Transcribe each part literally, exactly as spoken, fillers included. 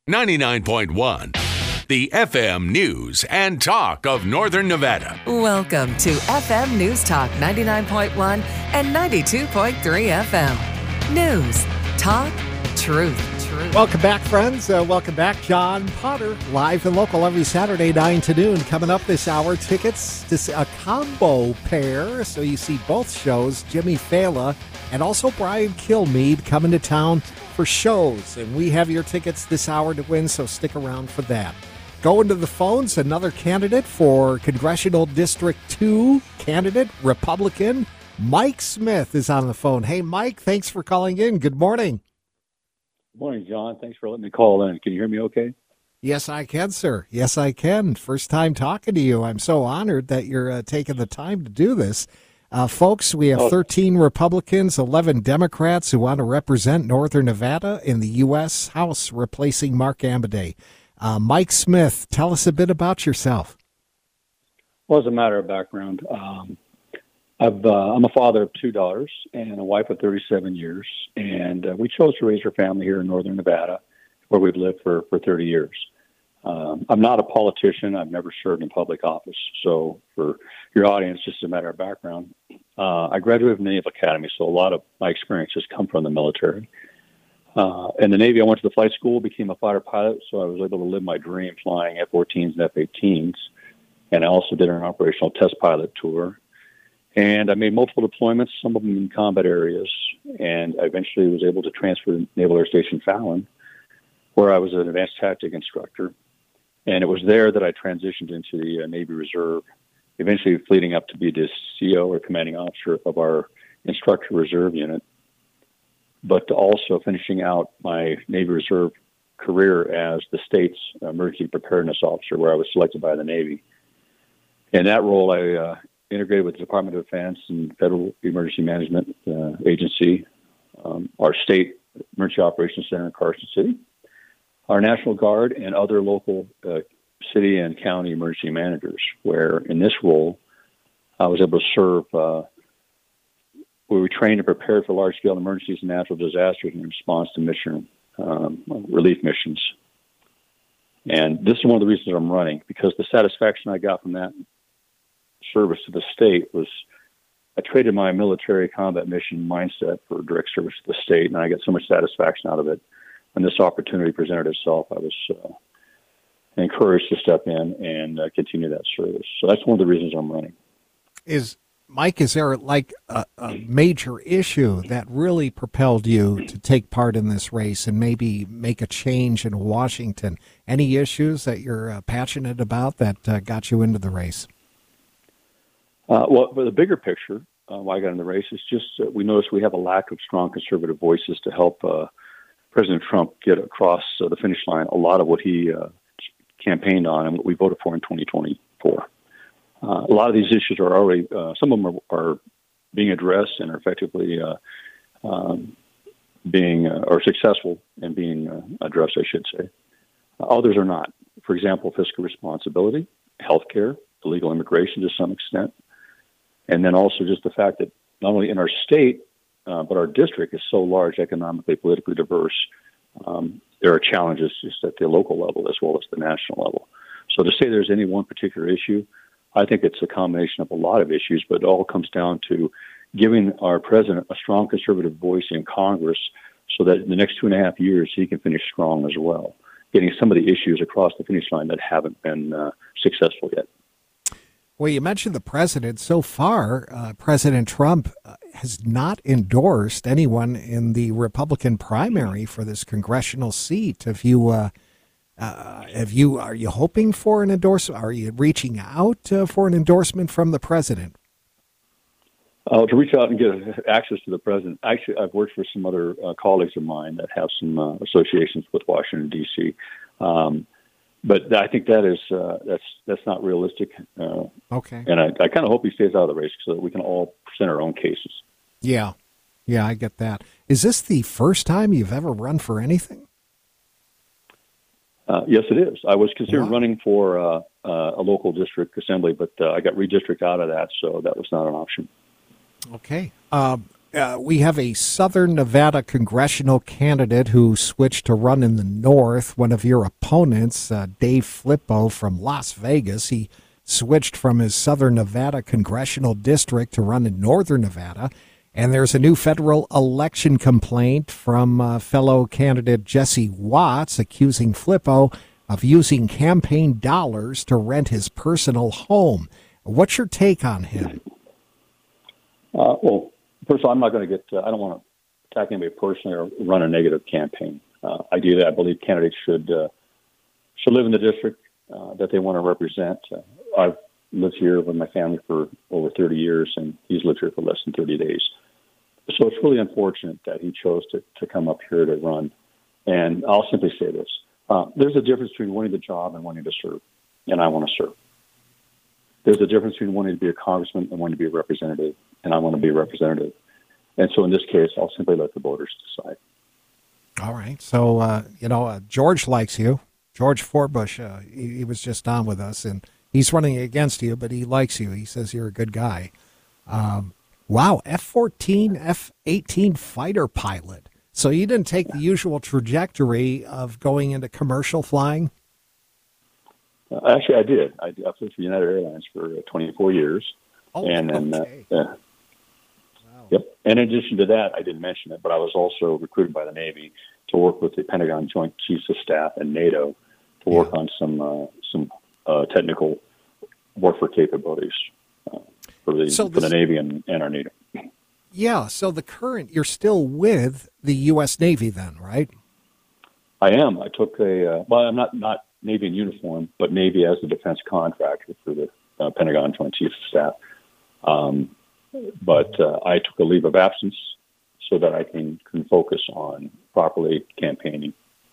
ninety-nine point one, the F M News and Talk of Northern Nevada. Welcome to F M News Talk ninety-nine point one and ninety-two point three F M. News, talk, truth. truth. Welcome back, friends. Uh, welcome back. John Potter, live and local every Saturday, nine to noon. Coming up this hour, tickets to see a combo pair. So you see both shows, Jimmy Fallon and also Brian Kilmeade coming to town for shows. And we have your tickets this hour to win, so stick around for that. Going to the phones, another candidate for Congressional District two, candidate, Republican, Mike Smith is on the phone. Hey, Mike, thanks for calling in. Good morning. Good morning, John. Thanks for letting me call in. Can you hear me okay? Yes, I can, sir. Yes, I can. First time talking to you. I'm so honored that you're uh, taking the time to do this. Uh, folks, we have thirteen Republicans, eleven Democrats who want to represent Northern Nevada in the U S House, replacing Mark Amodei. Uh, Mike Smith, tell us a bit about yourself. Well, as a matter of background, um, I've, uh, I'm a father of two daughters and a wife of thirty-seven years, and uh, we chose to raise our family here in Northern Nevada, where we've lived for, for thirty years. Um, I'm not a politician. I've never served in public office. So for your audience, just a matter of background, uh, I graduated from the Naval Academy, so a lot of my experiences come from the military. Uh, in the Navy, I went to the flight school, became a fighter pilot, so I was able to live my dream flying F fourteens and F eighteens. And I also did an operational test pilot tour. And I made multiple deployments, some of them in combat areas. And I eventually was able to transfer to Naval Air Station Fallon, where I was an advanced tactic instructor. And it was there that I transitioned into the uh, Navy Reserve, eventually leading up to be the C E O or commanding officer of our instructor reserve unit, but also finishing out my Navy Reserve career as the state's emergency preparedness officer, where I was selected by the Navy. In that role, I uh, integrated with the Department of Defense and Federal Emergency Management uh, Agency, um, our state emergency operations center in Carson City, our National Guard, and other local uh, city and county emergency managers, where in this role, I was able to serve uh, where we trained and prepared for large-scale emergencies and natural disasters in response to mission um, relief missions. And this is one of the reasons I'm running, because the satisfaction I got from that service to the state was I traded my military combat mission mindset for direct service to the state, and I got so much satisfaction out of it. When this opportunity presented itself, I was uh, encouraged to step in and uh, continue that service. So that's one of the reasons I'm running. Is Mike, is there like a, a major issue that really propelled you to take part in this race and maybe make a change in Washington? Any issues that you're uh, passionate about that uh, got you into the race? Uh, well, for the bigger picture, uh, why I got in the race is just uh, we noticed we have a lack of strong conservative voices to help uh, President Trump get across uh, the finish line a lot of what he uh, campaigned on and what we voted for in twenty twenty-four. Uh, a lot of these issues are already, uh, some of them are, are being addressed and are effectively uh, um, being, uh, or successful in being uh, addressed, I should say. Uh, others are not. For example, fiscal responsibility, healthcare, illegal immigration to some extent, and then also just the fact that not only in our state, uh, but our district is so large, economically, politically diverse, um, there are challenges just at the local level as well as the national level. So to say there's any one particular issue, I think it's a combination of a lot of issues, but it all comes down to giving our president a strong conservative voice in Congress so that in the next two and a half years he can finish strong as well, getting some of the issues across the finish line that haven't been uh, successful yet. Well, you mentioned the president. So far, uh, President Trump has not endorsed anyone in the Republican primary for this congressional seat. Have you, uh, uh, have you, are you hoping for an endorsement? Are you reaching out uh, for an endorsement from the president? Uh, to reach out and get access to the president. Actually, I've worked for some other uh, colleagues of mine that have some uh, associations with Washington, D C Um, But I think that is uh, that's that's not realistic. Uh, okay. And I, I kind of hope he stays out of the race so that we can all present our own cases. Yeah, yeah, I get that. Is this the first time you've ever run for anything? Uh, yes, it is. I was considered wow. running for uh, uh, a local district assembly, but uh, I got redistricted out of that, so that was not an option. Okay. Uh, Uh, we have a Southern Nevada congressional candidate who switched to run in the North. One of your opponents, uh, Dave Flippo from Las Vegas, he switched from his Southern Nevada congressional district to run in Northern Nevada. And there's a new federal election complaint from uh, fellow candidate Jesse Watts accusing Flippo of using campaign dollars to rent his personal home. What's your take on him? Uh, well, first of all, I'm not going to get, uh, I don't want to attack anybody personally or run a negative campaign. Uh, ideally, I believe candidates should uh, should live in the district uh, that they want to represent. Uh, I've lived here with my family for over thirty years, and he's lived here for less than thirty days. So it's really unfortunate that he chose to, to come up here to run. And I'll simply say this. Uh, there's a difference between wanting the job and wanting to serve, and I want to serve. There's a difference between wanting to be a congressman and wanting to be a representative, and I want to be a representative. And so in this case, I'll simply let the voters decide. All right. So, uh, you know, uh, George likes you. George Forbush, uh, he, he was just on with us, and he's running against you, but he likes you. He says you're a good guy. Um, wow, F fourteen, F eighteen fighter pilot. So you didn't take the usual trajectory of going into commercial flying? Uh, actually, I did. I, I flew for United Airlines for uh, twenty-four years. Oh, and then, okay. uh, uh, Wow. Yep. And in addition to that, I didn't mention it, but I was also recruited by the Navy to work with the Pentagon Joint Chiefs of Staff and NATO to work Yeah. on some uh, some uh, technical warfare capabilities uh, for the So for this- the Navy and, and our NATO. Yeah, so the current, you're still with the U S Navy then, right? I am. I took a, uh, well, I'm not, not Navy in uniform, but Navy as a defense contractor for the uh, Pentagon Joint Chiefs of Staff. Um, but uh, I took a leave of absence so that I can, can focus on properly campaigning.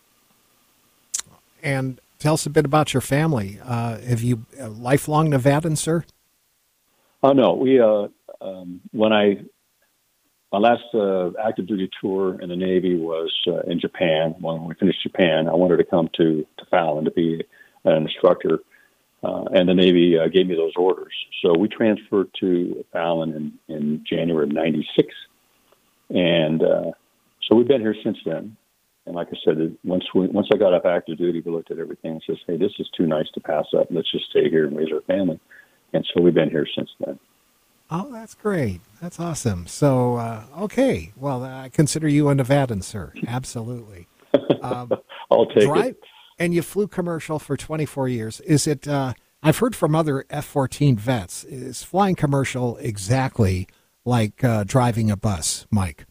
And tell us a bit about your family. Uh, have you a lifelong Nevadan, sir? Oh, no. We, uh, um, when I, my last uh, active duty tour in the Navy was uh, in Japan. When we finished Japan, I wanted to come to, to Fallon to be an instructor, uh, and the Navy uh, gave me those orders. So we transferred to Fallon in, in January of ninety-six, and uh, so we've been here since then. And like I said, once we, once I got off active duty, we looked at everything and says, hey, this is too nice to pass up. Let's just stay here and raise our family. And so we've been here since then. Oh, that's great. That's awesome. So, uh, okay. Well, I consider you a Nevadan, sir. Absolutely. Um, I'll take drive, it. And you flew commercial for twenty-four years. Is it, uh, I've heard from other F fourteen vets, is flying commercial exactly like uh, driving a bus, Mike?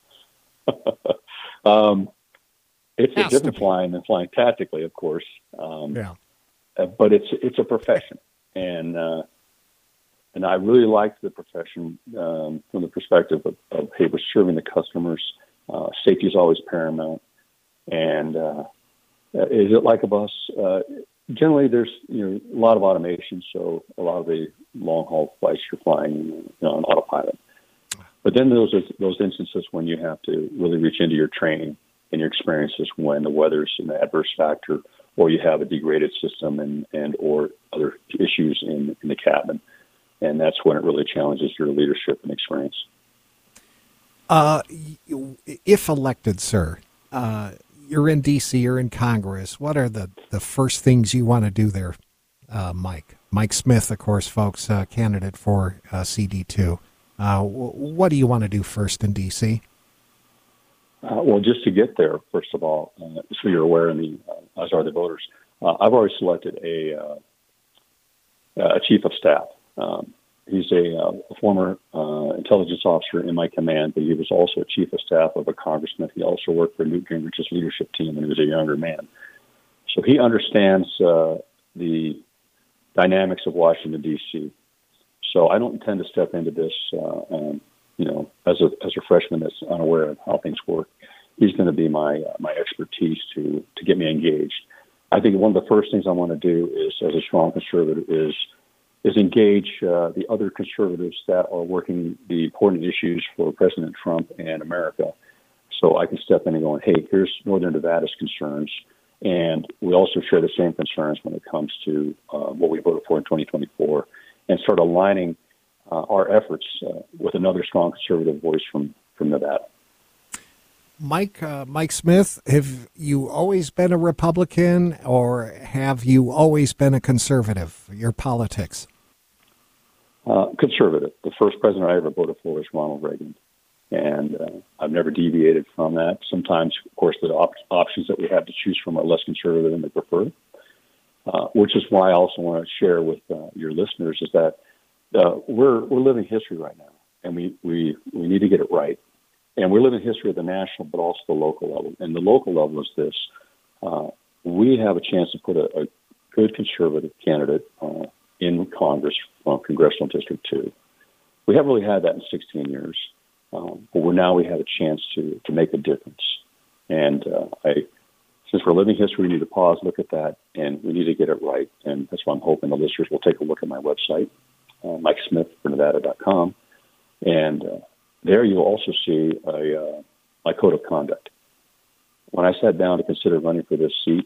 um, it's a Has to different be. flying than flying tactically, of course. Um, Yeah. uh, but it's it's a profession, and uh, and I really liked the profession um, from the perspective of, of hey, we're serving the customers. Uh, safety is always paramount, and uh, is it like a bus? Uh, generally, there's you know a lot of automation, so a lot of the long haul flights you're flying you know, on autopilot. But then those are those instances when you have to really reach into your training and your experiences when the weather's an adverse factor, or you have a degraded system and, and or other issues in, in the cabin. And that's when it really challenges your leadership and experience. Uh, if elected, sir, uh, you're in D C, you're in Congress. What are the, the first things you want to do there, uh, Mike? Mike Smith, of course, folks, uh, candidate for uh, C D two. Uh, w- what do you want to do first in D C? Uh, well, just to get there, first of all, uh, so you're aware, and the, uh, as are the voters, uh, I've already selected a, uh, a chief of staff. Um, he's a, uh, a former uh, intelligence officer in my command, but he was also a chief of staff of a congressman. He also worked for Newt Gingrich's leadership team when he was a younger man. So he understands uh, the dynamics of Washington, D C. So I don't intend to step into this, uh, um, you know, as a as a freshman that's unaware of how things work. He's going to be my uh, my expertise to to get me engaged. I think one of the first things I want to do is, as a strong conservative, is is engage uh, the other conservatives that are working the important issues for President Trump and America. So I can step in and go, hey, here's Northern Nevada's concerns, and we also share the same concerns when it comes to uh, what we voted for in twenty twenty-four, and start aligning uh, our efforts uh, with another strong conservative voice from, from Nevada. Mike, uh, Mike Smith, have you always been a Republican, or have you always been a conservative? Your politics? Uh, conservative. The first president I ever voted for was Ronald Reagan, and uh, I've never deviated from that. Sometimes, of course, the op- options that we have to choose from are less conservative than they prefer, uh, which is why I also want to share with uh, your listeners is that uh, we're we're living history right now, and we, we, we need to get it right. And we're living history at the national, but also the local level. And the local level is this. Uh, we have a chance to put a, a good conservative candidate uh, in Congress from Congressional District two. We haven't really had that in sixteen years. Um, but we're now we have a chance to, to make a difference. And uh, I, since we're living history, we need to pause, look at that, and we need to get it right. And that's why I'm hoping the listeners will take a look at my website, uh, mike smith for nevada dot com. And uh, there you'll also see a, uh, my code of conduct. When I sat down to consider running for this seat,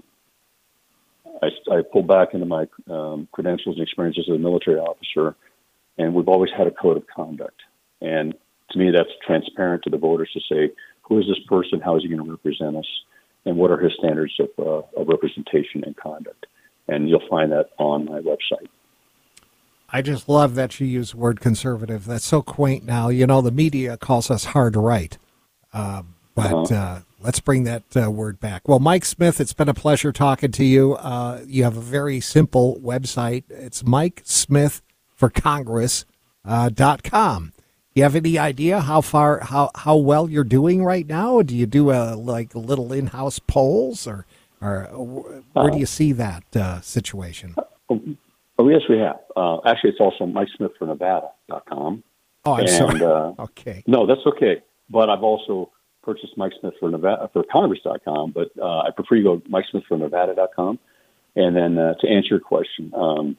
I, I pulled back into my um, credentials and experiences as a military officer, and we've always had a code of conduct. And to me, that's transparent to the voters to say, who is this person, how is he going to represent us, and what are his standards of, uh, of representation and conduct. And you'll find that on my website. I just love that you use the word conservative. That's so quaint now. You know, the media calls us hard right. Uh, but uh-huh. uh, let's bring that uh, word back. Well, Mike Smith, it's been a pleasure talking to you. Uh, you have a very simple website. It's mike smith for congress dot com. Do you have any idea how far, how, how well you're doing right now? Do you do a, like little in-house polls, or, or where do you see that uh, situation? Oh, yes, we have. Uh, actually, it's also mike smith for nevada dot com. Oh, I'm and, sorry. Uh, okay. No, that's okay. But I've also purchased Mike Smith for Nevada for Congress dot com, but uh, I prefer you go mike smith for nevada dot com. And then uh, to answer your question, um,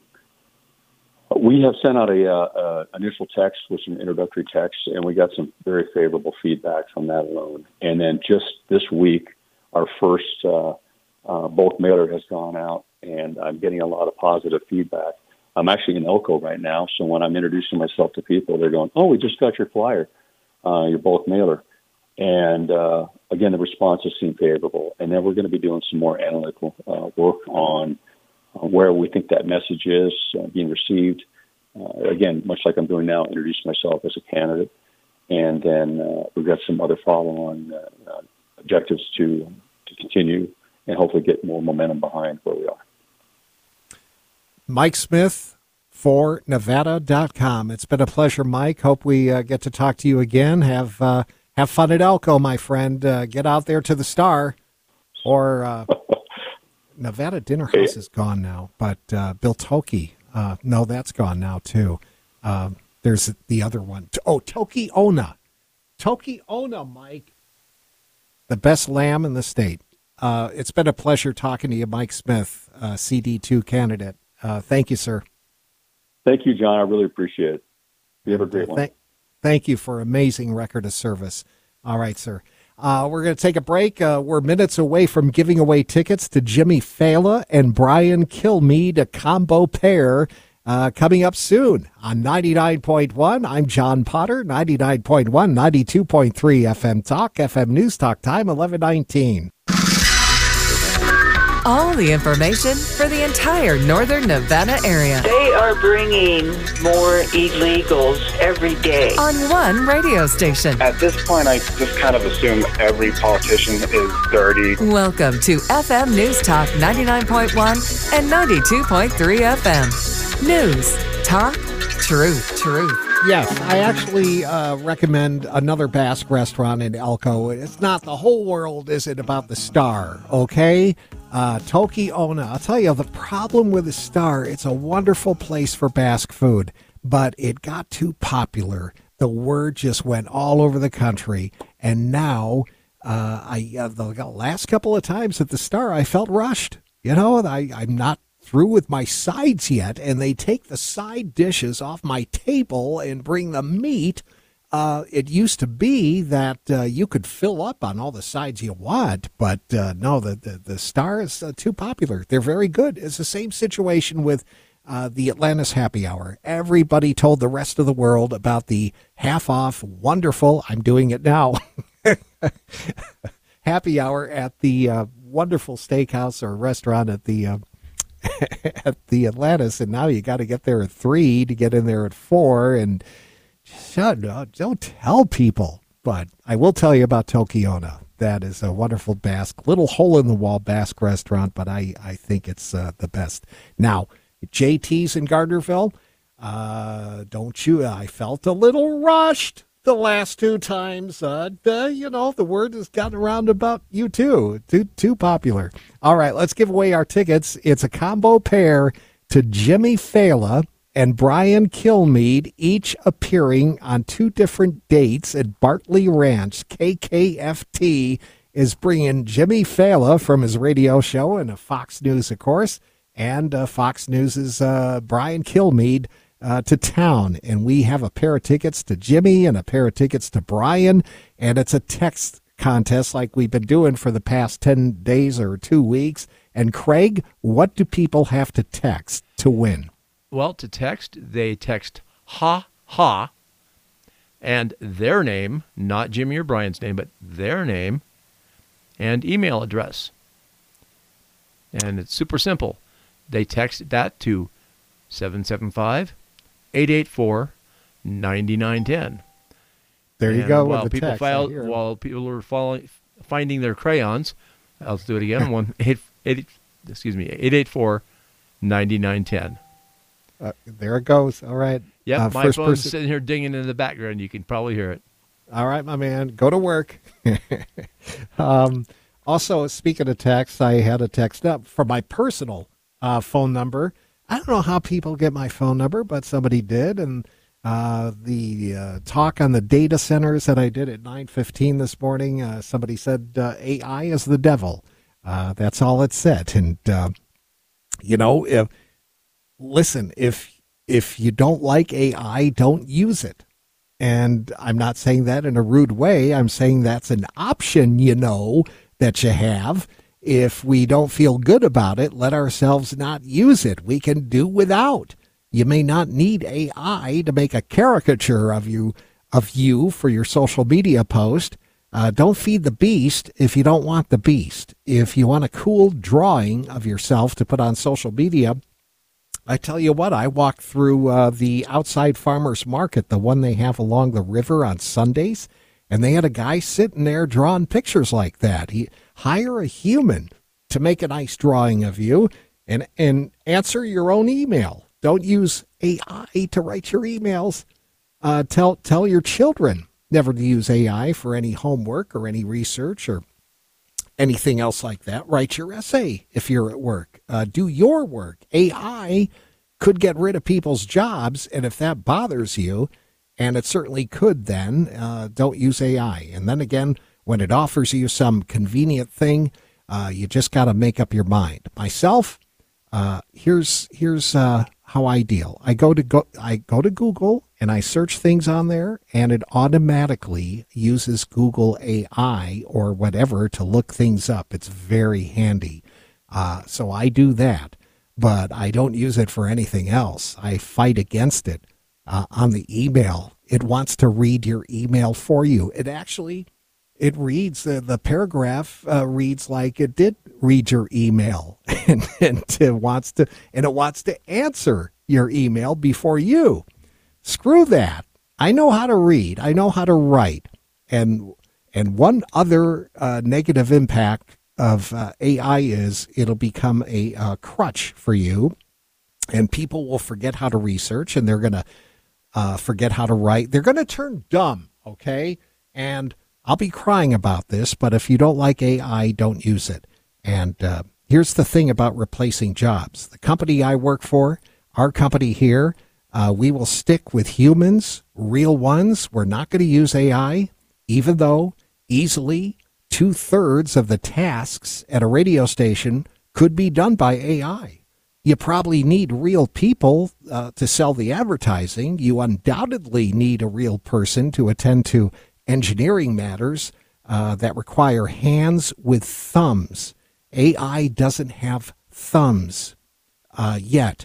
we have sent out a, uh, uh, initial text, which is an introductory text, and we got some very favorable feedback from that alone. And then just this week, our first uh, uh, bulk mailer has gone out, and I'm getting a lot of positive feedback. I'm actually in Elko right now, so when I'm introducing myself to people, they're going, "Oh, we just got your flyer, uh, your bulk mailer." And uh, again, the responses seem favorable. And then we're going to be doing some more analytical uh, work on uh, where we think that message is uh, being received. Uh, again, much like I'm doing now, introduce myself as a candidate. And then uh, we've got some other follow-on uh, uh, objectives to to continue and hopefully get more momentum behind where we are. Mike Smith for nevada dot com. It's been a pleasure, Mike. Hope we uh, get to talk to you again. Have uh, have fun at Elko, my friend. Uh, get out there to the Star, or uh, Nevada Dinner House hey. is gone now, but uh, Bill Toki, uh, no, that's gone now too. Uh, there's the other one. Oh, Toki Ona. Toki Ona, Mike. The best lamb in the state. Uh, it's been a pleasure talking to you, Mike Smith, uh, C D two candidate. Uh, thank you, sir. Thank you, John. I really appreciate it. You have a great one. Thank, thank you for amazing record of service. All right, sir. Uh, we're going to take a break. Uh, we're minutes away from giving away tickets to Jimmy Fallon and Brian Kilmeade, a combo pair, uh, coming up soon on ninety-nine point one. I'm John Potter, ninety-nine point one, ninety-two point three F M Talk, F M News Talk, time eleven nineteen. All the information for the entire northern Nevada area. They are bringing more illegals every day. On one radio station. At this point, I just kind of assume every politician is dirty. Welcome to F M News Talk ninety-nine point one and ninety-two point three F M. News, talk, truth, truth. Yes, I actually uh, recommend another Basque restaurant in Elko. It's not the whole world, is it, about the Star, okay? Uh, Toki Ona. I'll tell you, the problem with the Star, it's a wonderful place for Basque food, but it got too popular. The word just went all over the country, and now uh, I uh, the last couple of times at the Star, I felt rushed. You know, I, I'm not through with my sides yet, and they take the side dishes off my table and bring the meat. Uh, it used to be that uh, you could fill up on all the sides you want, but uh, no, the, the, the Star is uh, too popular. They're very good. It's the same situation with uh, the Atlantis Happy Hour. Everybody told the rest of the world about the half-off, wonderful, I'm doing it now, happy hour at the uh, wonderful steakhouse or restaurant at the uh, at the Atlantis, and now you got to get there at three to get in there at four, and shut up, don't tell people. But I will tell you about Tokiona. That is a wonderful Basque, little hole-in-the-wall Basque restaurant, but I, I think it's uh, the best. Now, J T's in Gardnerville, uh, don't you, I felt a little rushed the last two times. Uh, the, you know, the word has gotten around about you, too. Too, too popular. All right, let's give away our tickets. It's a combo pair to Jimmy Fallon and Brian Kilmeade, each appearing on two different dates at Bartley Ranch. K K F T is bringing Jimmy Fallon from his radio show and Fox News, of course, and uh, Fox News' uh, Brian Kilmeade uh, to town. And we have a pair of tickets to Jimmy and a pair of tickets to Brian, and it's a text contest like we've been doing for the past ten days or two weeks. And Craig, what do people have to text to win? Well, to text, they text ha ha and their name, not Jimmy or Brian's name, but their name and email address. And it's super simple. They text that to seven seven five, eight eight four, nine nine one zero. There you and go. While with the people text, file, while people are following, finding their crayons, I'll do it again. One eight eight, excuse me, eight eight four, nine nine one zero. Uh, there it goes. All right. Yeah, uh, my first phone's person. sitting here dinging in the background. You can probably hear it. All right, my man. Go to work. um, also, speaking of text, I had a text up for my personal uh, phone number. I don't know how people get my phone number, but somebody did. And uh, the uh, talk on the data centers that I did at nine fifteen this morning, uh, somebody said uh, A I is the devil. Uh, that's all it said. And, uh, you know, if Listen, if if you don't like A I, don't use it. And I'm not saying that in a rude way. I'm saying that's an option, you know, that you have. If we don't feel good about it, let ourselves not use it. We can do without. You may not need A I to make a caricature of you of you for your social media post. Uh, don't feed the beast if you don't want the beast. If you want a cool drawing of yourself to put on social media, I tell you what, I walked through uh, the outside farmers market, the one they have along the river on Sundays, and they had a guy sitting there drawing pictures like that. He hire a human to make a nice drawing of you and, and answer your own email. Don't use A I to write your emails. Uh, tell tell your children never to use A I for any homework or any research or anything else like that. Write your essay if you're at work. Uh, do your work. A I could get rid of people's jobs, and if that bothers you, and it certainly could then, uh, don't use A I. And then again, when it offers you some convenient thing, uh, you just got to make up your mind. Myself, uh, here's here's uh, how I deal. I go to go I go to Google and I search things on there, and it automatically uses Google A I or whatever to look things up. It's very handy. Uh, so I do that, but I don't use it for anything else. I fight against it uh, on the email. It wants to read your email for you. It actually, it reads, uh, the paragraph uh, reads like it did read your email, and, and it wants to, and it wants to answer your email before you. Screw that. I know how to read. I know how to write. And and one other uh, negative impact of uh, A I is it'll become a uh, crutch for you, and people will forget how to research, and they're going to uh, forget how to write. They're going to turn dumb, okay? And I'll be crying about this, but if you don't like A I, don't use it. And uh, here's the thing about replacing jobs. The company I work for, our company here, Uh, we will stick with humans, real ones. We're not going to use A I, even though easily two-thirds of the tasks at a radio station could be done by A I. You probably need real people uh, to sell the advertising. You undoubtedly need a real person to attend to engineering matters uh, that require hands with thumbs. A I doesn't have thumbs uh, yet.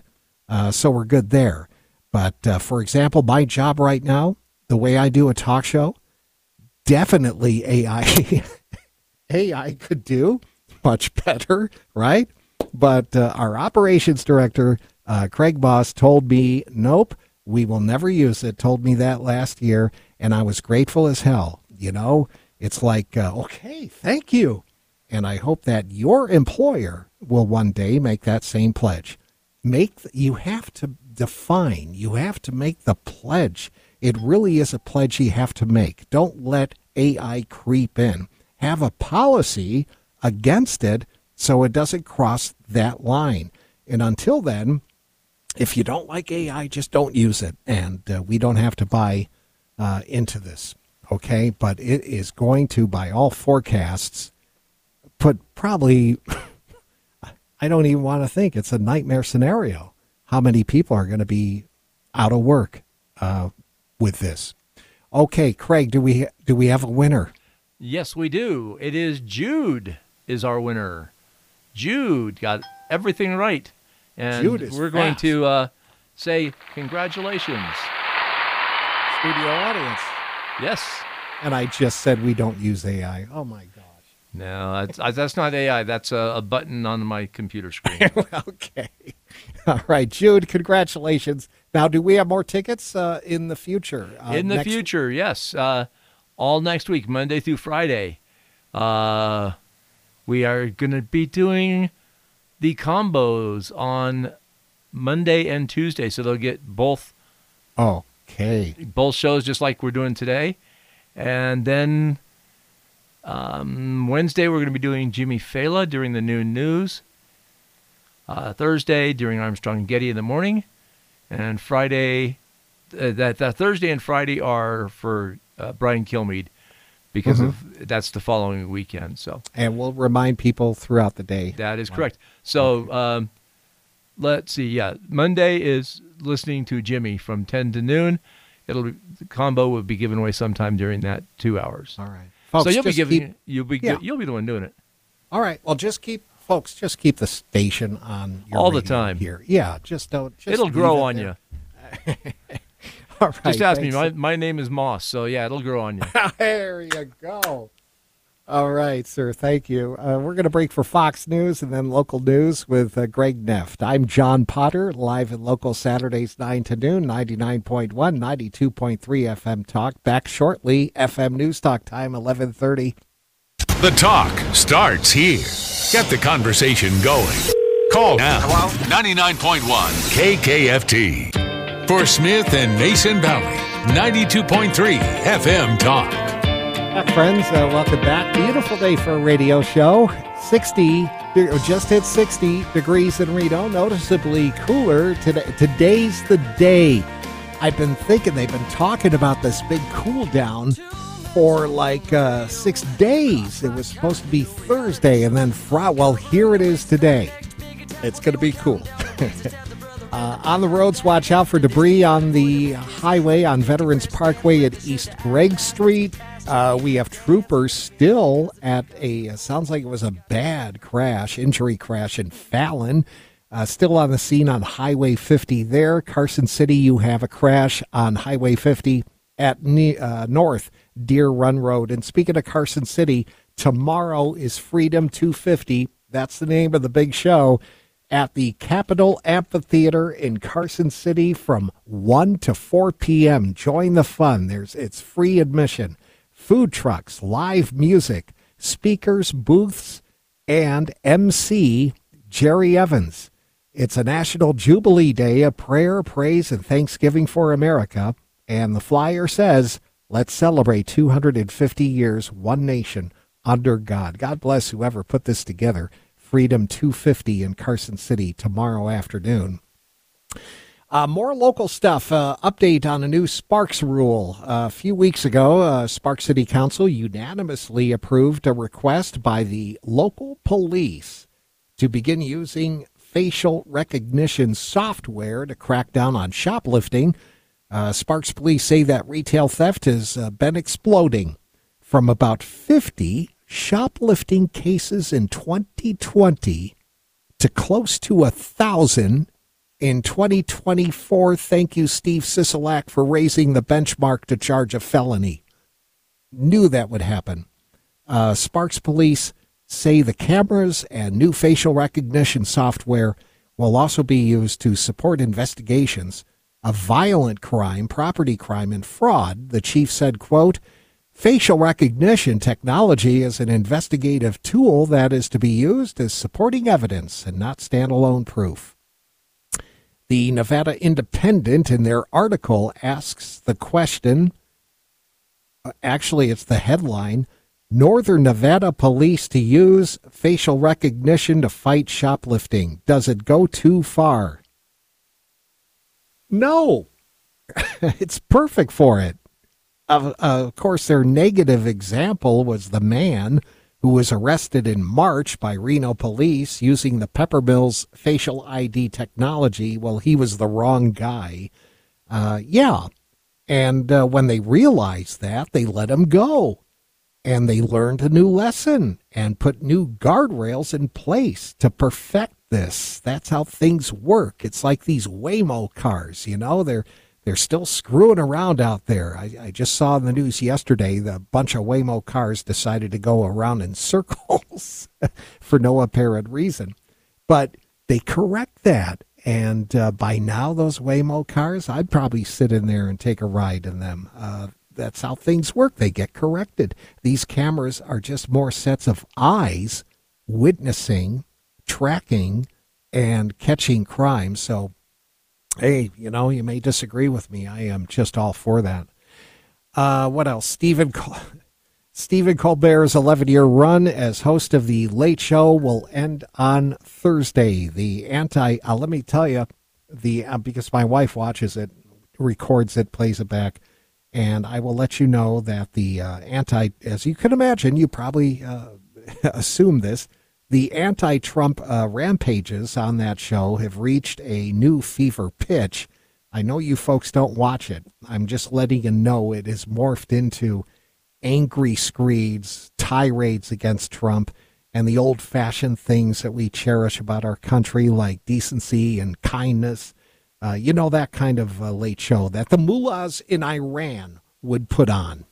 Uh, so we're good there. But, uh, for example, my job right now, the way I do a talk show, definitely A I A I could do much better, right? But uh, our operations director, uh, Craig Boss, told me, nope, we will never use it, told me that last year, and I was grateful as hell. You know, it's like, uh, okay, thank you. And I hope that your employer will one day make that same pledge. Make You have to define, you have to make the pledge. It really is a pledge you have to make. Don't let A I creep in. Have a policy against it so it doesn't cross that line. And until then, if you don't like A I, just don't use it. And uh, we don't have to buy uh, into this, okay? But it is going to, by all forecasts, put probably, I don't even want to think, it's a nightmare scenario, how many people are going to be out of work uh, with this. Okay, Craig, do we do we have a winner? Yes, we do. It is Jude is our winner. Jude got everything right. And Jude is we're going fast. to uh, say congratulations. Studio audience. Yes. And I just said we don't use A I. Oh, my gosh. No, that's, that's not A I. That's a, a button on my computer screen. Okay. All right, Jude, congratulations. Now, do we have more tickets uh, in the future? Uh, In the next- future, yes. Uh, all next week, Monday through Friday. Uh, we are going to be doing the combos on Monday and Tuesday, so they'll get both Okay. both shows just like we're doing today. And then um, Wednesday, we're going to be doing Jimmy Fallon during the noon news. Uh, Thursday, during Armstrong and Getty in the morning. And Friday, uh, that, that Thursday and Friday are for uh, Brian Kilmeade because Mm-hmm. of that's the following weekend. So And we'll remind people throughout the day. that is correct. So um, let's see. Yeah, Monday is listening to Jimmy from ten to noon. It'll be, the combo will be given away sometime during that two hours. All right. so Folks, you'll be just giving keep- you'll be Yeah. you'll be the one doing it. All right. Well, just keep, folks, just keep the station on your All the radio time. here. Yeah, just don't. Just It'll leave grow it on there. you. All right. Just ask me. thanks. My my name is Moss, so yeah, it'll grow on you. There you go. All right, sir. Thank you. Uh, we're going to break for Fox News and then local news with uh, Greg Neft. I'm John Potter, live and local Saturdays nine to noon, ninety-nine point one, ninety-two point three F M Talk. Back shortly, F M News Talk time, eleven thirty. The talk starts here. Get the conversation going. Call now. Hello? ninety-nine point one K K F T. For Smith and Mason Valley, ninety-two point three F M Talk. Back, friends, uh, welcome back. Beautiful day for a radio show. sixty, just hit sixty degrees in Reno. Noticeably cooler today. Today's the day. I've been thinking, they've been talking about this big cool down for like uh, six days. It was supposed to be Thursday and then Friday. Well, here it is today. It's going to be cool. Uh, on the roads, watch out for debris on the highway on Veterans Parkway at East Gregg Street. Uh, we have troopers still at a, uh, sounds like it was a bad crash, injury crash in Fallon. Uh, still on the scene on Highway fifty there. Carson City, you have a crash on Highway fifty at ne- uh, North Deer Run Road. And speaking of Carson City, tomorrow is Freedom two fifty. That's the name of the big show at the Capitol Amphitheater in Carson City from one to four p.m. Join the fun. There's It's free admission. Food trucks, live music, speakers, booths, and M C Jerry Evans. It's a National Jubilee Day, a prayer, praise, and thanksgiving for America. And the flyer says, let's celebrate two hundred fifty years, one nation, under God. God bless whoever put this together. Freedom two fifty in Carson City tomorrow afternoon. Uh, more local stuff. Uh, update on a new Sparks rule. Uh, a few weeks ago, uh, Sparks City Council unanimously approved a request by the local police to begin using facial recognition software to crack down on shoplifting. Uh, Sparks police say that retail theft has uh, been exploding from about fifty shoplifting cases in twenty twenty to close to a thousand in twenty twenty-four. Thank you, Steve Sisolak, for raising the benchmark to charge a felony. Knew that would happen. Uh, Sparks Police say the cameras and new facial recognition software will also be used to support investigations of violent crime, property crime, and fraud. The chief said, quote, facial recognition technology is an investigative tool that is to be used as supporting evidence and not standalone proof. The Nevada Independent, in their article, asks the question, actually it's the headline, Northern Nevada police to use facial recognition to fight shoplifting. Does it go too far? No. It's perfect for it. Of, of course, their negative example was the man who was arrested in March by Reno police using the Peppermills facial I D technology. Well, he was the wrong guy. Uh, yeah. And uh, when they realized that, they let him go. And they learned a new lesson and put new guardrails in place to perfect this. That's how things work. It's like these Waymo cars, you know, they're they're still screwing around out there. I, I just saw in the news yesterday the bunch of Waymo cars decided to go around in circles for no apparent reason. But they correct that. And uh, by now, those Waymo cars, I'd probably sit in there and take a ride in them. Uh, That's how things work. They get corrected. These cameras are just more sets of eyes witnessing, tracking, and catching crime. So, hey, you know, you may disagree with me. I am just all for that. Uh, what else? Stephen Col- Stephen Colbert's eleven-year run as host of The Late Show will end on Thursday. The anti, uh, let me tell you, the uh, because my wife watches it, records it, plays it back. And I will let you know that the uh, anti, as you can imagine, you probably uh, assume this, the anti-Trump uh, rampages on that show have reached a new fever pitch. I know you folks don't watch it. I'm just letting you know it is morphed into angry screeds, tirades against Trump, and the old-fashioned things that we cherish about our country, like decency and kindness. Uh, you know, that kind of uh, late show that the mullahs in Iran would put on.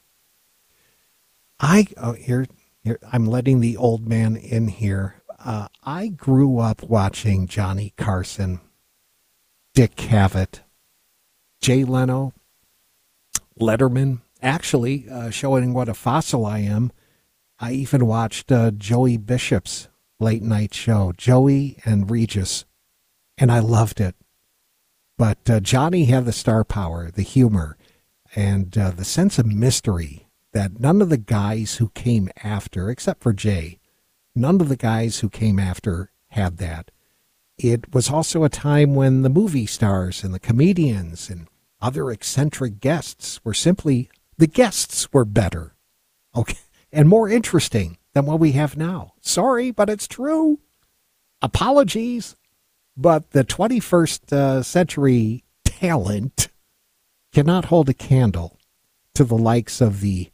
I, oh, here, here, I'm letting the old man in here. Uh, I grew up watching Johnny Carson, Dick Cavett, Jay Leno, Letterman, actually uh, showing what a fossil I am. I even watched uh, Joey Bishop's late night show, Joey and Regis, and I loved it. But uh, Johnny had the star power, the humor, and uh, the sense of mystery that none of the guys who came after, except for Jay, none of the guys who came after had that. It was also a time when the movie stars and the comedians and other eccentric guests were simply, the guests were better, okay, and more interesting than what we have now. Sorry, but it's true. Apologies. But the twenty-first uh, century talent cannot hold a candle to the likes of the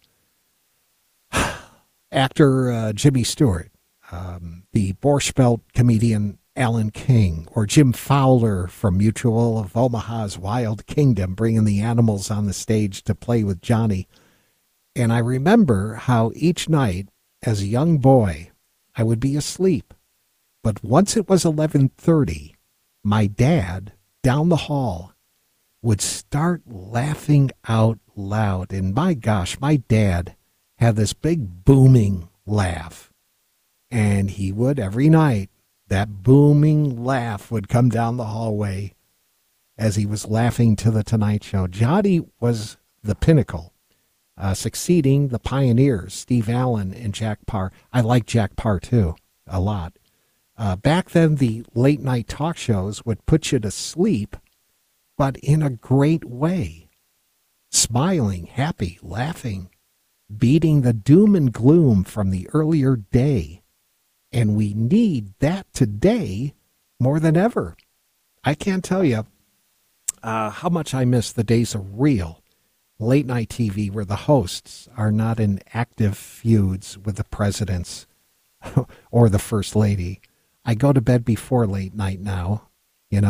actor uh, Jimmy Stewart, um, the Borscht Belt comedian Alan King, or Jim Fowler from Mutual of Omaha's Wild Kingdom, bringing the animals on the stage to play with Johnny. And I remember how each night, as a young boy, I would be asleep. But once it was eleven thirty, my dad, down the hall, would start laughing out loud. And my gosh, my dad had this big booming laugh. And he would, every night, that booming laugh would come down the hallway as he was laughing to the Tonight Show. Johnny was the pinnacle, uh, succeeding the pioneers, Steve Allen and Jack Paar. I like Jack Paar, too, a lot. Uh, back then, the late-night talk shows would put you to sleep, but in a great way. Smiling, happy, laughing, beating the doom and gloom from the earlier day. And we need that today more than ever. I can't tell you uh, how much I miss the days of real late-night T V where the hosts are not in active feuds with the presidents or the First Lady. I go to bed before late night now, you know,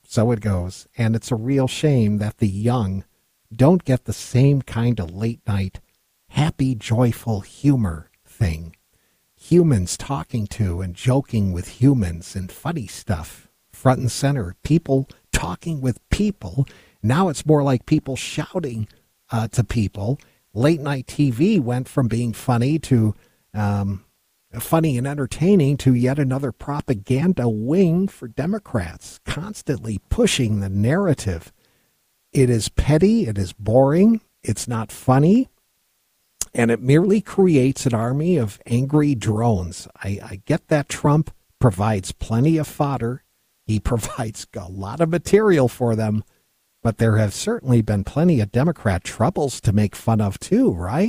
so it goes. And it's a real shame that the young don't get the same kind of late night, happy, joyful humor thing. Humans talking to and joking with humans and funny stuff front and center. People talking with people. Now it's more like people shouting uh, to people. Late night T V went from being funny to um, funny and entertaining to yet another propaganda wing for Democrats, constantly pushing the narrative. It is petty, it is boring, it's not funny, and it merely creates an army of angry drones. I, I get that Trump provides plenty of fodder. He provides a lot of material for them, but there have certainly been plenty of Democrat troubles to make fun of too, right?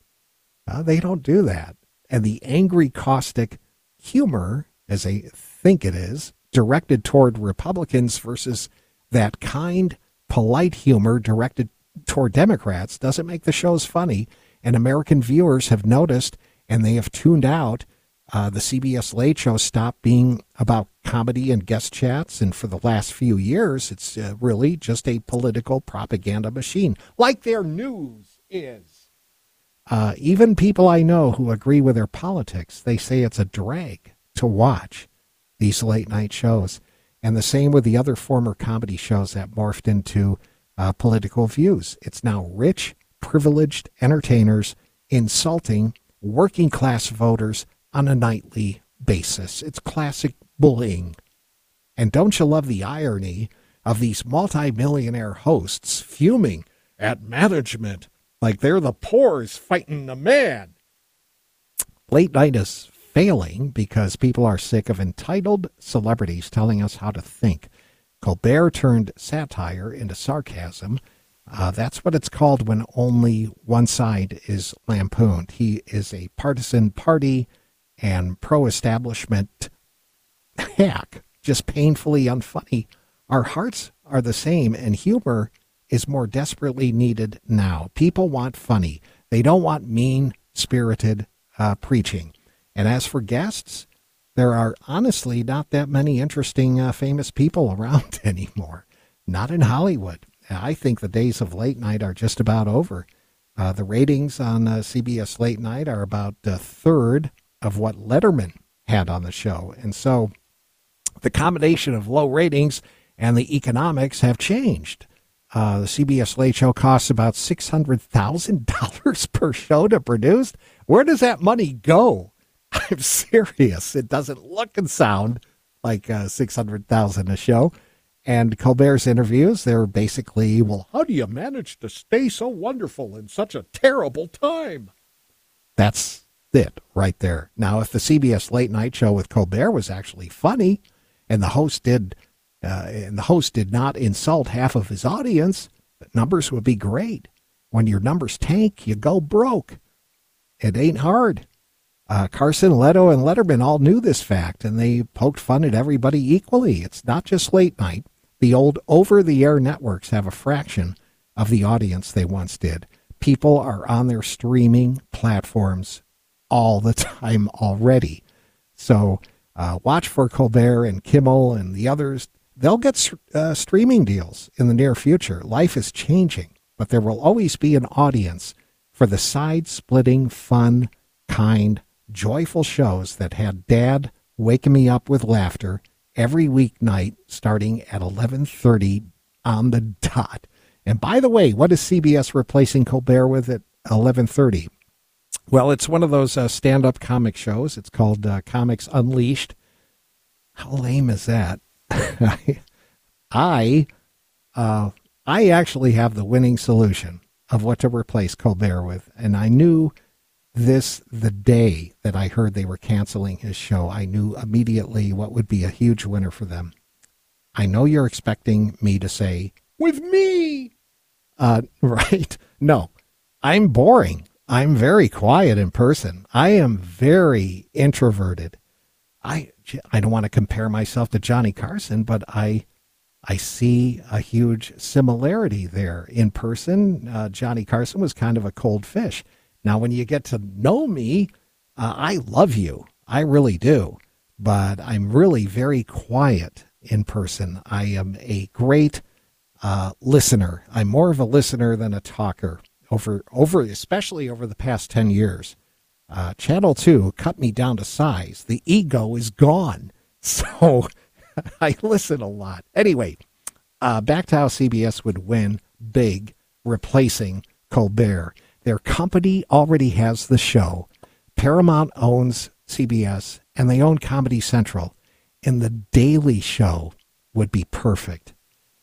Uh, they don't do that. And the angry, caustic humor, as they think it is, directed toward Republicans versus that kind, polite humor directed toward Democrats doesn't make the shows funny. And American viewers have noticed, and they have tuned out. Uh, the C B S Late Show stopped being about comedy and guest chats, and for the last few years, it's uh, really just a political propaganda machine, like their news is. Uh, even people I know who agree with their politics, they say it's a drag to watch these late night shows. And the same with the other former comedy shows that morphed into uh, political views. It's now rich, privileged entertainers insulting working class voters on a nightly basis. It's classic bullying. And don't you love the irony of these multimillionaire hosts fuming at management like they're the poors fighting the man? Late night is failing because people are sick of entitled celebrities telling us how to think. Colbert turned satire into sarcasm. Uh, that's what it's called when only one side is lampooned. He is a partisan party and pro-establishment hack, just painfully unfunny. Our hearts are the same, and humor is more desperately needed now. People want funny. They don't want mean-spirited uh, preaching. And as for guests, there are honestly not that many interesting, uh, famous people around anymore. Not in Hollywood. I think the days of late night are just about over. Uh, the ratings on uh, C B S Late Night are about a third of what Letterman had on the show. And so the combination of low ratings and the economics have changed. Uh, the C B S Late Show costs about six hundred thousand dollars per show to produce. Where does that money go? I'm serious. It doesn't look and sound like uh, six hundred thousand dollars a show. And Colbert's interviews, they're basically, well, how do you manage to stay so wonderful in such a terrible time? That's it right there. Now, if the C B S Late Night Show with Colbert was actually funny, and the host did, uh, and the host did not insult half of his audience, the numbers would be great. When your numbers tank, you go broke. It ain't hard. Uh, Carson, Leto, and Letterman all knew this fact, and they poked fun at everybody equally. It's not just late night. The old over-the-air networks have a fraction of the audience they once did. People are on their streaming platforms all the time already. So uh, watch for Colbert and Kimmel and the others. They'll get uh, streaming deals in the near future. Life is changing, but there will always be an audience for the side-splitting, fun, kind, joyful shows that had Dad waking me up with laughter every weeknight starting at eleven thirty on the dot. And by the way, what is C B S replacing Colbert with at eleven thirty? Well, it's one of those uh, stand-up comic shows. It's called uh, Comics Unleashed. How lame is that? I, uh, I actually have the winning solution of what to replace Colbert with, and I knew this the day that I heard they were canceling his show. I knew immediately what would be a huge winner for them. I know you're expecting me to say, with me! Uh, right? No, I'm boring. I'm very quiet in person. I am very introverted. I, I don't want to compare myself to Johnny Carson, but I I see a huge similarity there. In person, uh, Johnny Carson was kind of a cold fish. Now, when you get to know me, uh, I love you. I really do. But I'm really very quiet in person. I am a great uh, listener. I'm more of a listener than a talker over, over especially over the past ten years. Uh, Channel two cut me down to size. The ego is gone. So I listen a lot. Anyway, uh, back to how C B S would win big, replacing Colbert. Their company already has the show. Paramount owns C B S, and they own Comedy Central. And The Daily Show would be perfect.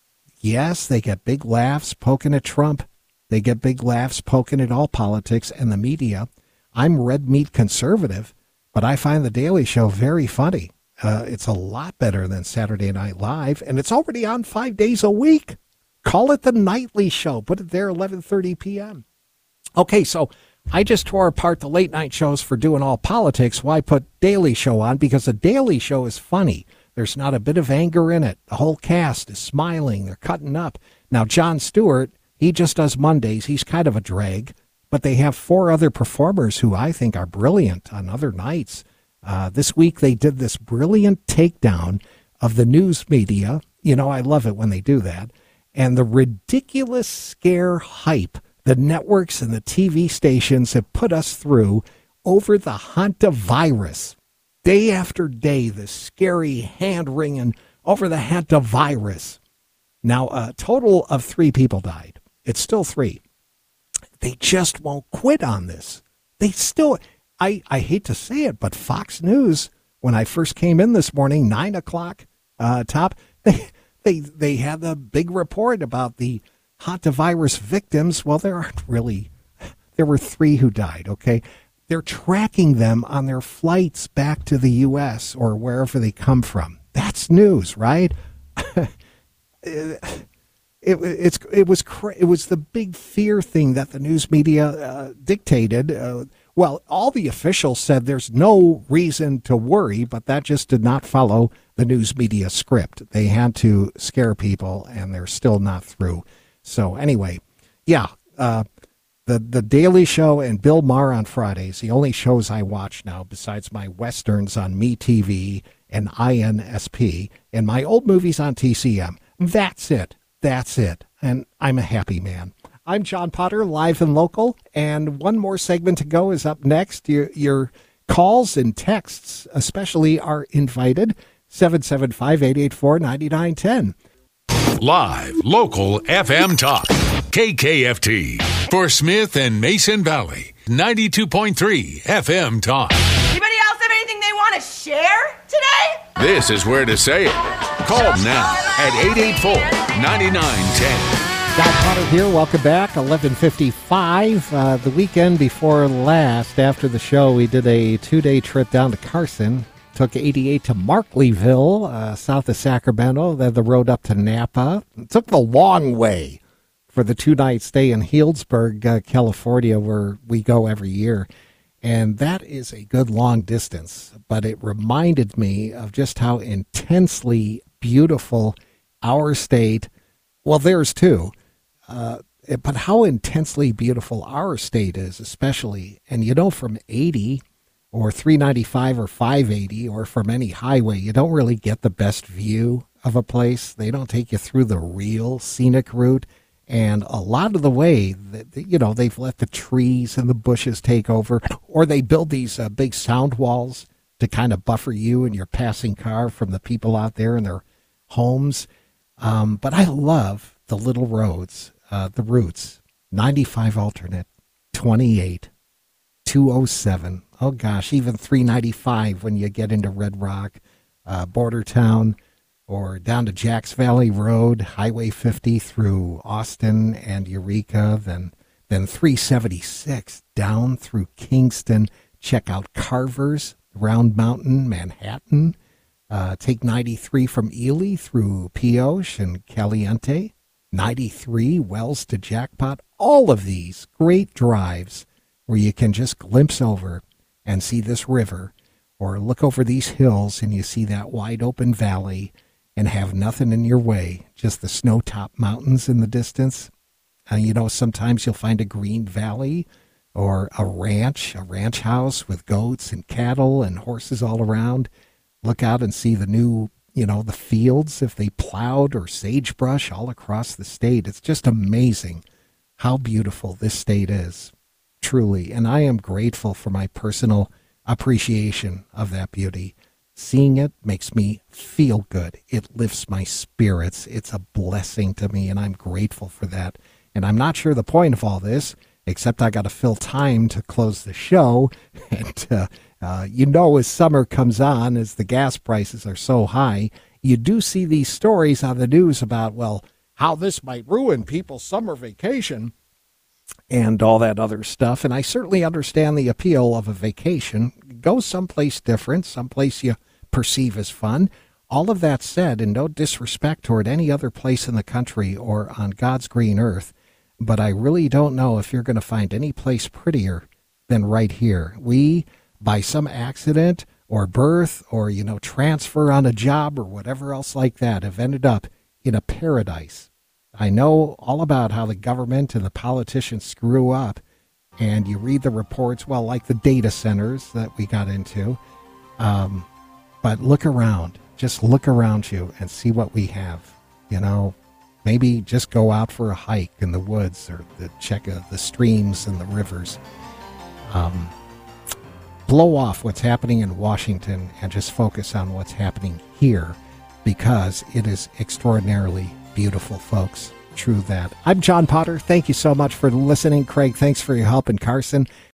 Yes, they get big laughs poking at Trump. They get big laughs poking at all politics and the media. I'm red meat conservative, but I find The Daily Show very funny. Uh, it's a lot better than Saturday Night Live, and it's already on five days a week. Call it The Nightly Show. Put it there eleven thirty p.m. Okay, so I just tore apart the late night shows for doing all politics. Why put Daily Show on? Because The Daily Show is funny. There's not a bit of anger in it. The whole cast is smiling. They're cutting up. Now, Jon Stewart, he just does Mondays. He's kind of a drag. But they have four other performers who I think are brilliant on other nights. Uh, this week they did this brilliant takedown of the news media. You know, I love it when they do that. And the ridiculous scare hype the networks and the T V stations have put us through over the hantavirus. Day after day, the scary hand-wringing over the hantavirus. Now, a total of three people died. It's still three. They just won't quit on this. They still, I, I hate to say it, but Fox News, when I first came in this morning, nine o'clock uh, top, they, they, they had the big report about the hantavirus victims. Well, there aren't really, there were three who died, okay? They're tracking them on their flights back to the U S or wherever they come from. That's news, right? it, it, it's, it, was cra- it was the big fear thing that the news media uh, dictated. Uh, well, all the officials said there's no reason to worry, but that just did not follow the news media script. They had to scare people, and they're still not through. So anyway, yeah, uh, the the Daily Show and Bill Maher on Fridays, the only shows I watch now besides my Westerns on MeTV and I N S P and my old movies on T C M. That's it. That's it. And I'm a happy man. I'm John Potter, live and local, and one more segment to go is up next. Your, your calls and texts especially are invited. seven seven five, eight eight four, nine nine one zero. Live, local F M talk. K K F T. For Smith and Mason Valley. ninety-two point three F M talk. Anybody else have anything they want to share today? This is where to say it. Call now at eight eight four, nine nine one zero. John Potter here. Welcome back. eleven fifty-five. Uh, the weekend before last, after the show, we did a two-day trip down to Carson. Took eighty-eight to Markleeville, uh, south of Sacramento, then the road up to Napa. It took the long way for the two-night stay in Healdsburg, uh, California, where we go every year. And that is a good long distance, but it reminded me of just how intensely beautiful our state, well, theirs too, uh, but how intensely beautiful our state is, especially. And you know, from eighty or three ninety-five or five eighty or from any highway, you don't really get the best view of a place. They don't take you through the real scenic route. And a lot of the way, you know, they've let the trees and the bushes take over, or they build these uh, big sound walls to kind of buffer you and your passing car from the people out there in their homes. Um, but I love the little roads, uh, the routes, ninety-five alternate, twenty-eight, two oh seven. Oh, gosh, even three ninety-five when you get into Red Rock, uh, Border Town, or down to Jacks Valley Road, Highway fifty through Austin and Eureka, then then three seventy-six down through Kingston. Check out Carver's, Round Mountain, Manhattan. Uh, take ninety-three from Ely through Pioche and Caliente. ninety-three, Wells to Jackpot. All of these great drives where you can just glimpse over and see this river, or look over these hills and you see that wide open valley and have nothing in your way, just the snow-topped mountains in the distance. Uh, you know, sometimes you'll find a green valley or a ranch, a ranch house with goats and cattle and horses all around. Look out and see the new, you know, the fields, if they plowed, or sagebrush all across the state. It's just amazing how beautiful this state is, truly. And I am grateful for my personal appreciation of that beauty. Seeing it makes me feel good. It lifts my spirits. It's a blessing to me, and I'm grateful for that. And I'm not sure the point of all this, except I got to fill time to close the show. And, uh, uh, you know, as summer comes on, as the gas prices are so high, you do see these stories on the news about, well, how this might ruin people's summer vacation and all that other stuff. And I certainly understand the appeal of a vacation. Go someplace different, someplace you perceive as fun. All of that said, and no disrespect toward any other place in the country or on God's green earth, but I really don't know if you're going to find any place prettier than right here. We, by some accident or birth or, you know, transfer on a job or whatever else like that, have ended up in a paradise. I know all about how the government and the politicians screw up, and you read the reports, well, like the data centers that we got into. Um, but look around. Just look around you and see what we have. You know, maybe just go out for a hike in the woods or the, check uh, the streams and the rivers. Um, blow off what's happening in Washington and just focus on what's happening here, because it is extraordinarily beautiful, folks. True that. I'm John Potter. Thank you so much for listening. Craig, thanks for your help. And Carson,